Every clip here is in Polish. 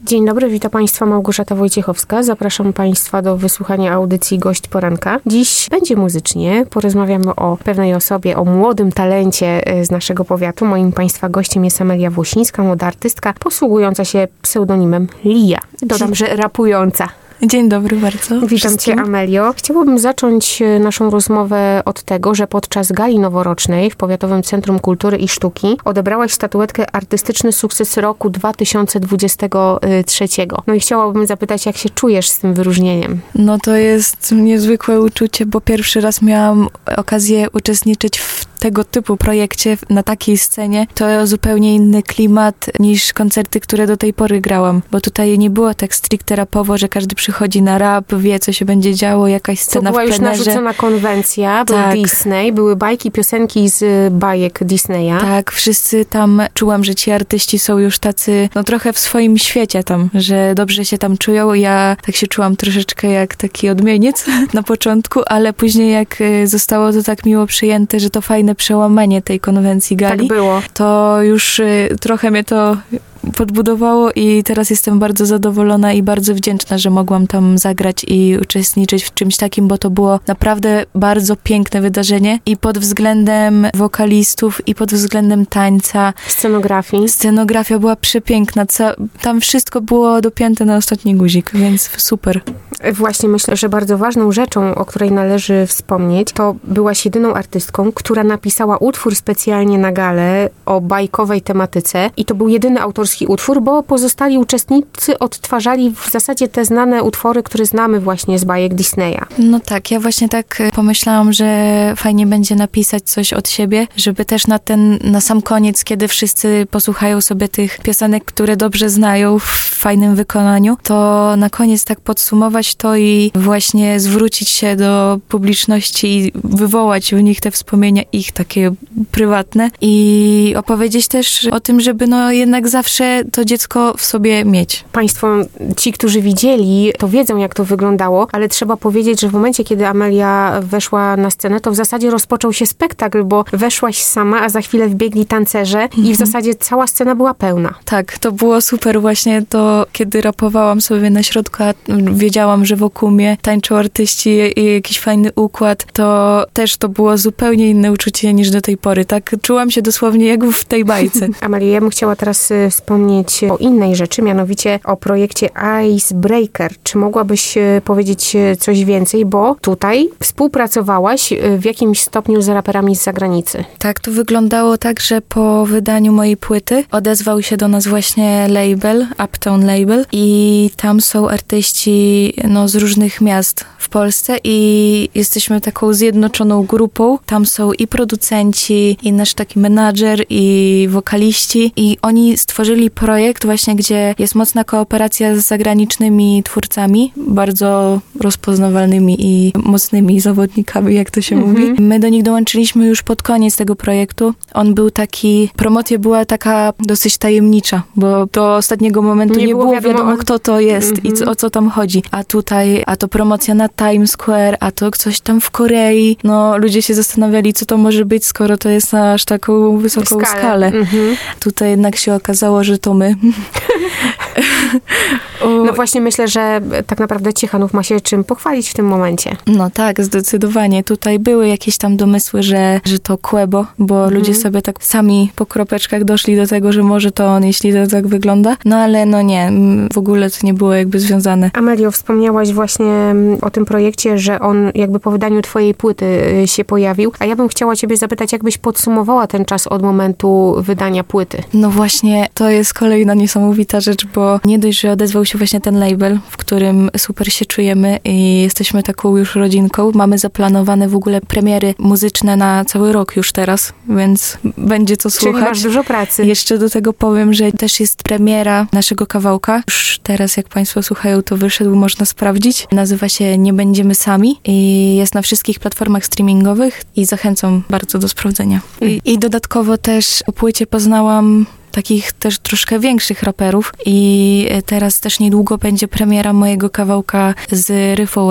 Dzień dobry, witam Państwa, Małgorzata Wojciechowska. Zapraszam Państwa do wysłuchania audycji Gość Poranka. Dziś będzie muzycznie. Porozmawiamy o pewnej osobie, o młodym talencie z naszego powiatu. Moim Państwa gościem jest Amelia Włosińska, młoda artystka, posługująca się pseudonimem Lia. Dodam, że rapująca. Dzień dobry bardzo. Witam Cię, Amelio. Chciałabym zacząć naszą rozmowę od tego, że podczas gali noworocznej w Powiatowym Centrum Kultury i Sztuki odebrałaś statuetkę Artystyczny Sukces Roku 2023. No i chciałabym zapytać, jak się czujesz z tym wyróżnieniem? No to jest niezwykłe uczucie, bo pierwszy raz miałam okazję uczestniczyć w tego typu projekcie na takiej scenie. To zupełnie inny klimat niż koncerty, które do tej pory grałam, bo tutaj nie było tak stricte rapowo, że każdy przychodzi na rap, wie, co się będzie działo, jakaś scena w plenerze. To była już narzucona konwencja, był Disney, były bajki, piosenki z bajek Disneya. Tak, wszyscy tam, czułam, że ci artyści są już tacy, no trochę w swoim świecie tam, że dobrze się tam czują. Ja tak się czułam troszeczkę jak taki odmieniec na początku, ale później jak zostało to tak miło przyjęte, że to fajne przełamanie tej konwencji gali, tak było. To już trochę mnie to podbudowało i teraz jestem bardzo zadowolona i bardzo wdzięczna, że mogłam tam zagrać i uczestniczyć w czymś takim, bo to było naprawdę bardzo piękne wydarzenie i pod względem wokalistów i pod względem tańca. Scenografii. Scenografia była przepiękna. Tam wszystko było dopięte na ostatni guzik, więc super. Właśnie myślę, że bardzo ważną rzeczą, o której należy wspomnieć, to byłaś jedyną artystką, która napisała utwór specjalnie na galę o bajkowej tematyce i to był jedyny autorski utwór, bo pozostali uczestnicy odtwarzali w zasadzie te znane utwory, które znamy właśnie z bajek Disneya. No tak, ja właśnie tak pomyślałam, że fajnie będzie napisać coś od siebie, żeby też na sam koniec, kiedy wszyscy posłuchają sobie tych piosenek, które dobrze znają w fajnym wykonaniu, to na koniec tak podsumować to i właśnie zwrócić się do publiczności i wywołać w nich te wspomnienia ich takie prywatne i opowiedzieć też o tym, żeby jednak zawsze to dziecko w sobie mieć. Państwo, ci, którzy widzieli, to wiedzą, jak to wyglądało, ale trzeba powiedzieć, że w momencie, kiedy Amelia weszła na scenę, to w zasadzie rozpoczął się spektakl, bo weszłaś sama, a za chwilę wbiegli tancerze i w zasadzie cała scena była pełna. Tak, to było super właśnie to, kiedy rapowałam sobie na środku, a wiedziałam, że wokół mnie tańczą artyści i jakiś fajny układ, to też to było zupełnie inne uczucie niż do tej pory. Tak czułam się dosłownie jak w tej bajce. Amelia, ja bym chciała teraz wspomnieć o innej rzeczy, mianowicie o projekcie Icebreaker. Czy mogłabyś powiedzieć coś więcej, bo tutaj współpracowałaś w jakimś stopniu z raperami z zagranicy. Tak, to wyglądało tak, że po wydaniu mojej płyty odezwał się do nas właśnie label, Uptown Label i tam są artyści z różnych miast w Polsce i jesteśmy taką zjednoczoną grupą. Tam są i producenci, i nasz taki menadżer, i wokaliści i oni stworzyli projekt właśnie, gdzie jest mocna kooperacja z zagranicznymi twórcami, bardzo rozpoznawalnymi i mocnymi zawodnikami, jak to się mówi. My do nich dołączyliśmy już pod koniec tego projektu. On był taki, promocja była taka dosyć tajemnicza, bo do ostatniego momentu nie było wiadomo, kto to jest i o co tam chodzi. A tutaj, a to promocja na Times Square, a to coś tam w Korei. Ludzie się zastanawiali, co to może być, skoro to jest na aż taką wysoką skalę. Tutaj jednak się okazało, że to my. No właśnie myślę, że tak naprawdę Ciechanów ma się czym pochwalić w tym momencie. No tak, zdecydowanie. Tutaj były jakieś tam domysły, że to Quebo, bo ludzie sobie tak sami po kropeczkach doszli do tego, że może to on, jeśli to tak wygląda. No ale nie, w ogóle to nie było jakby związane. Amelio, wspomniałaś właśnie o tym projekcie, że on jakby po wydaniu twojej płyty się pojawił, a ja bym chciała ciebie zapytać, jakbyś podsumowała ten czas od momentu wydania płyty. No właśnie, to jest kolejna niesamowita rzecz, bo nie dość, że odezwał się właśnie ten label, w którym super się czujemy i jesteśmy taką już rodzinką. Mamy zaplanowane w ogóle premiery muzyczne na cały rok już teraz, więc będzie co słuchać. Czyli masz dużo pracy. Jeszcze do tego powiem, że też jest premiera naszego kawałka. Już teraz, jak państwo słuchają, to wyszedł, można sprawdzić. Nazywa się Nie będziemy sami i jest na wszystkich platformach streamingowych i zachęcam bardzo do sprawdzenia. I dodatkowo też po płycie poznałam takich też troszkę większych raperów i teraz też niedługo będzie premiera mojego kawałka z Ryfowery,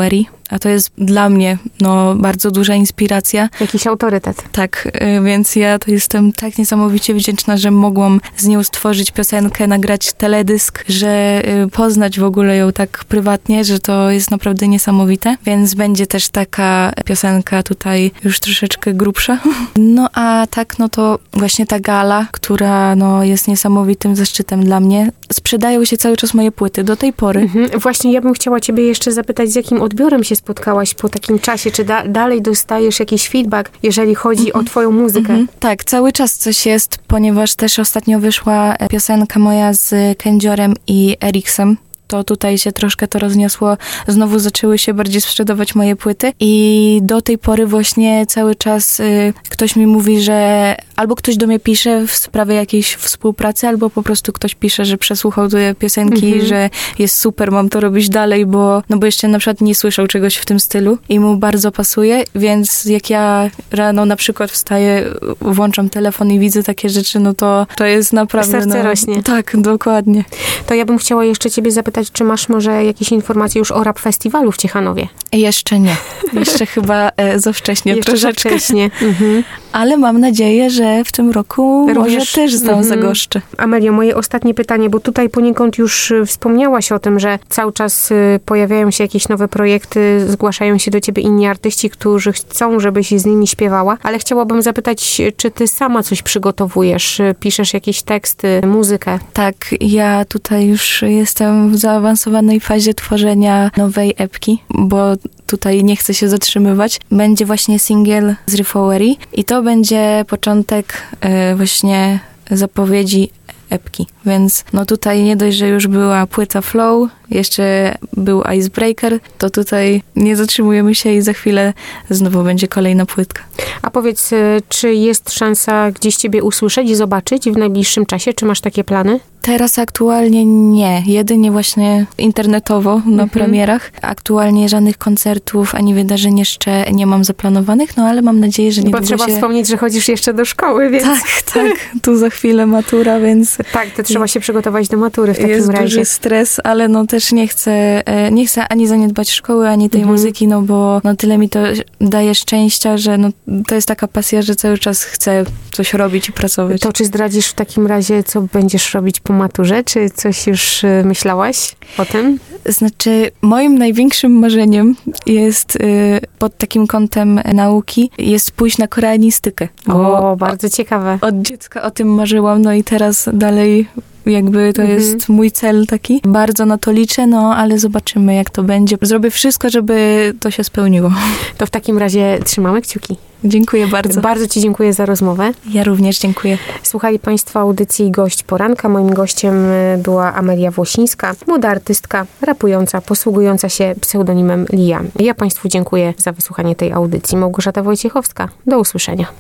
a to jest dla mnie bardzo duża inspiracja. Jakiś autorytet. Tak, więc ja to jestem tak niesamowicie wdzięczna, że mogłam z nią stworzyć piosenkę, nagrać teledysk, że poznać w ogóle ją tak prywatnie, że to jest naprawdę niesamowite. Więc będzie też taka piosenka tutaj już troszeczkę grubsza. No a tak, to właśnie ta gala, która jest niesamowitym zaszczytem dla mnie. Sprzedają się cały czas moje płyty do tej pory. Właśnie ja bym chciała ciebie jeszcze zapytać, z jakim odbiorem się spotkałaś po takim czasie? Czy dalej dostajesz jakiś feedback, jeżeli chodzi o twoją muzykę? Tak, cały czas coś jest, ponieważ też ostatnio wyszła piosenka moja z Kędziorem i Eriksem. To tutaj się troszkę to rozniosło. Znowu zaczęły się bardziej sprzedawać moje płyty i do tej pory właśnie cały czas ktoś mi mówi, że albo ktoś do mnie pisze w sprawie jakiejś współpracy, albo po prostu ktoś pisze, że przesłuchał te piosenki, że jest super, mam to robić dalej, bo jeszcze na przykład nie słyszał czegoś w tym stylu i mu bardzo pasuje, więc jak ja rano na przykład wstaję, włączam telefon i widzę takie rzeczy, to jest naprawdę... Serce rośnie. Tak, dokładnie. To ja bym chciała jeszcze ciebie zapytać, czy masz może jakieś informacje już o rap festiwalu w Ciechanowie? Jeszcze nie. Jeszcze chyba za wcześnie Jeszcze troszeczkę. za wcześnie. Ale mam nadzieję, że w tym roku może też tam zagoszczę. Amelio, moje ostatnie pytanie, bo tutaj poniekąd już wspomniałaś o tym, że cały czas pojawiają się jakieś nowe projekty, zgłaszają się do ciebie inni artyści, którzy chcą, żebyś z nimi śpiewała, ale chciałabym zapytać, czy ty sama coś przygotowujesz, piszesz jakieś teksty, muzykę? Tak, ja tutaj już jestem w zaawansowanej fazie tworzenia nowej epki, bo tutaj nie chcę się zatrzymywać. Będzie właśnie singiel z Refowery i to będzie początek właśnie zapowiedzi epki. Więc tutaj nie dość, że już była płyta Flow, jeszcze był Icebreaker, to tutaj nie zatrzymujemy się i za chwilę znowu będzie kolejna płytka. A powiedz, czy jest szansa gdzieś ciebie usłyszeć i zobaczyć w najbliższym czasie? Czy masz takie plany? Teraz aktualnie nie. Jedynie właśnie internetowo na premierach. Aktualnie żadnych koncertów ani wydarzeń jeszcze nie mam zaplanowanych, ale mam nadzieję, że niedługo Bo trzeba wspomnieć, że chodzisz jeszcze do szkoły, więc... Tak. Tu za chwilę matura, więc... Tak, to trzeba się przygotować do matury w takim razie. Jest duży stres, ale też nie chcę ani zaniedbać szkoły, ani tej muzyki, bo tyle mi to daje szczęścia, że to jest taka pasja, że cały czas chcę coś robić i pracować. To czy zdradzisz w takim razie, co będziesz robić po maturze? Czy coś już myślałaś o tym? Znaczy, moim największym marzeniem jest pod takim kątem nauki, jest pójść na koreanistykę. O, bardzo ciekawe. Od dziecka o tym marzyłam, i teraz dalej jakby to jest mój cel taki. Bardzo na to liczę, ale zobaczymy, jak to będzie. Zrobię wszystko, żeby to się spełniło. To w takim razie trzymamy kciuki. Dziękuję bardzo. Bardzo ci dziękuję za rozmowę. Ja również dziękuję. Słuchali Państwo audycji Gość Poranka. Moim gościem była Amelia Włosińska, młoda artystka, rapująca, posługująca się pseudonimem Lia. Ja Państwu dziękuję za wysłuchanie tej audycji. Małgorzata Wojciechowska. Do usłyszenia.